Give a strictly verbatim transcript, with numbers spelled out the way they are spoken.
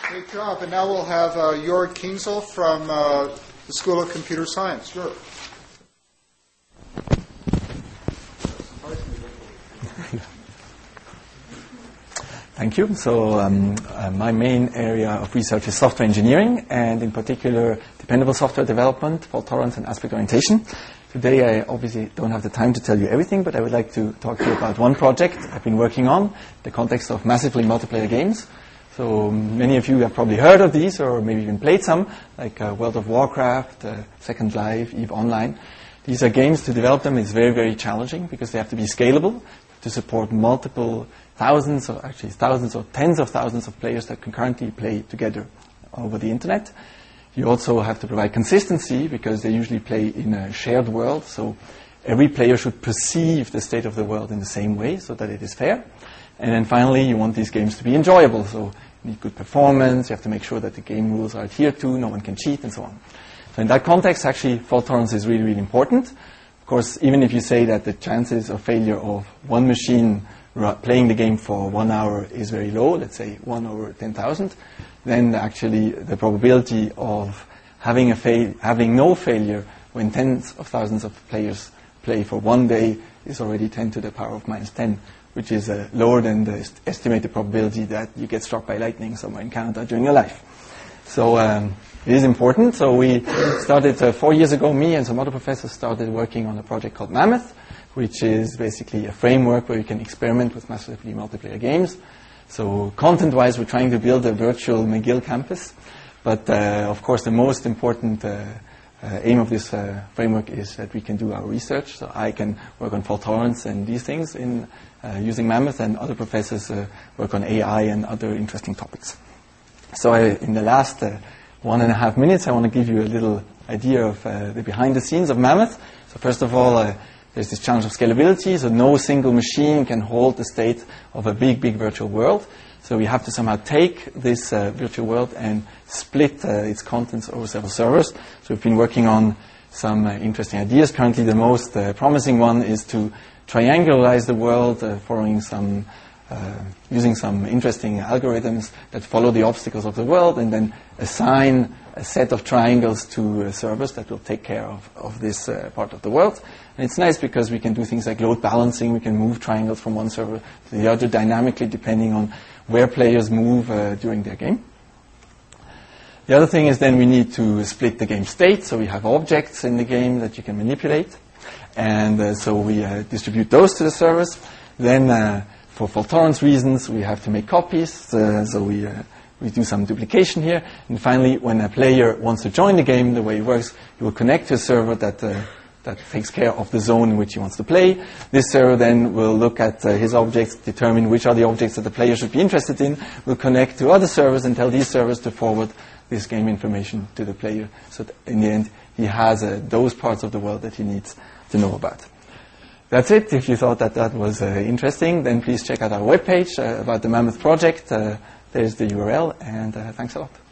Great job. And now we'll have uh, Jörg Kienzl from uh, the School of Computer Science. Jörg. Thank you. So um, uh, my main area of research is software engineering, and in particular dependable software development, fault tolerance, and aspect orientation. Today I obviously don't have the time to tell you everything, but I would like to talk to you about one project I've been working on in the context of massively multiplayer games. So many of you have probably heard of these or maybe even played some, like uh, World of Warcraft, uh, Second Life, EVE Online. These are games. To develop them is very, very challenging because they have to be scalable to support multiple thousands, or actually thousands or tens of thousands of players that concurrently play together over the internet. You also have to provide consistency because they usually play in a shared world, so every player should perceive the state of the world in the same way so that it is fair. And then finally, you want these games to be enjoyable, so you need good performance, you have to make sure that the game rules are adhered to, no one can cheat, and so on. So in that context, actually, fault tolerance is really, really important. Of course, even if you say that the chances of failure of one machine playing the game for one hour is very low, let's say one over ten thousand, then actually the probability of having a fail, having no failure when tens of thousands of players play for one day is already ten to the power of minus ten, which is uh, lower than the est- estimated probability that you get struck by lightning somewhere in Canada during your life. So um, it is important. So we started uh, four years ago, me and some other professors started working on a project called Mammoth, which is basically a framework where you can experiment with massively multiplayer games. So content-wise, we're trying to build a virtual McGill campus. But uh, of course, the most important uh, uh, aim of this uh, framework is that we can do our research. So I can work on fault tolerance and these things in uh, using Mammoth, and other professors uh, work on A I and other interesting topics. So I, in the last uh, one and a half minutes, I want to give you a little idea of uh, the behind the scenes of Mammoth. So first of all, uh, there's this challenge of scalability, so no single machine can hold the state of a big, big virtual world. So we have to somehow take this uh, virtual world and split uh, its contents over several servers. So we've been working on some uh, interesting ideas. Currently the most uh, promising one is to triangularize the world uh, following some, uh, using some interesting algorithms that follow the obstacles of the world and then assign a set of triangles to uh, servers that will take care of, of this uh, part of the world. And it's nice because we can do things like load balancing. We can move triangles from one server to the other dynamically depending on where players move uh, during their game. The other thing is then we need to split the game state. So we have objects in the game that you can manipulate. And uh, so we uh, distribute those to the servers. Then uh, for fault tolerance reasons, we have to make copies. Uh, so we uh, we do some duplication here. And finally, when a player wants to join the game, the way it works, he will connect to a server that uh, that takes care of the zone in which he wants to play. This server then will look at uh, his objects, determine which are the objects that the player should be interested in, will connect to other servers and tell these servers to forward this game information to the player. So that in the end, he has uh, those parts of the world that he needs to know about. That's it. If you thought that that was uh, interesting, then please check out our webpage uh, about the Mammoth project. Uh, there's the U R L, and uh, thanks a lot.